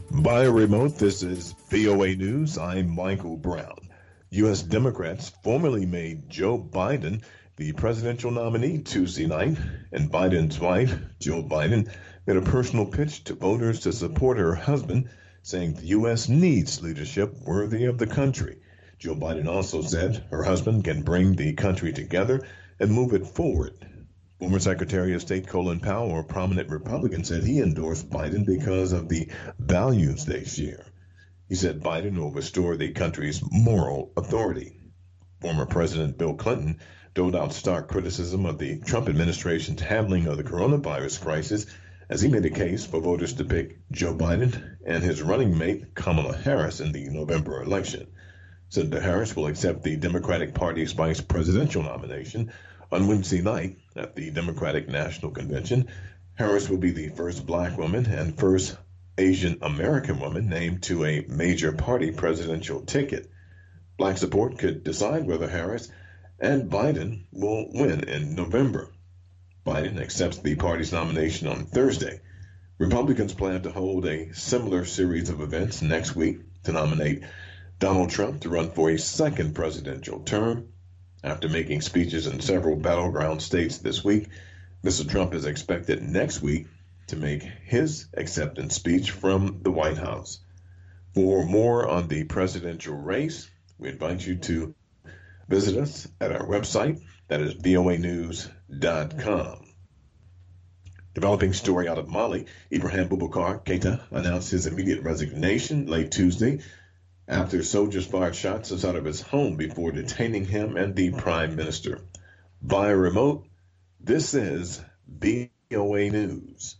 By remote, this is VOA News. I'm Michael Brown. U.S. Democrats formally made Joe Biden the presidential nominee Tuesday night, and Biden's wife, Jill Biden, made a personal pitch to voters to support her husband, saying the U.S. needs leadership worthy of the country. Jill Biden also said her husband can bring the country together and move it forward. Former Secretary of State Colin Powell, a prominent Republican, said he endorsed Biden because of the values they share. He said Biden will restore the country's moral authority. Former President Bill Clinton doled out stark criticism of the Trump administration's handling of the coronavirus crisis as he made a case for voters to pick Joe Biden and his running mate Kamala Harris in the November election. Senator Harris will accept the Democratic Party's vice presidential nomination on Wednesday night at the Democratic National Convention. Harris will be the first black woman and first Asian American woman named to a major party presidential ticket. Black support could decide whether Harris and Biden will win in November. Biden accepts the party's nomination on Thursday. Republicans plan to hold a similar series of events next week to nominate Donald Trump to run for a second presidential term. After making speeches in several battleground states this week, Mr. Trump is expected next week to make his acceptance speech from the White House. For more on the presidential race, we invite you to visit us at our website, that is voanews.com. Developing story out of Mali, Ibrahim Boubacar Keita announced his immediate resignation late Tuesday after soldiers fired shots outside of his home before detaining him and the prime minister. Via remote, this is VOA News.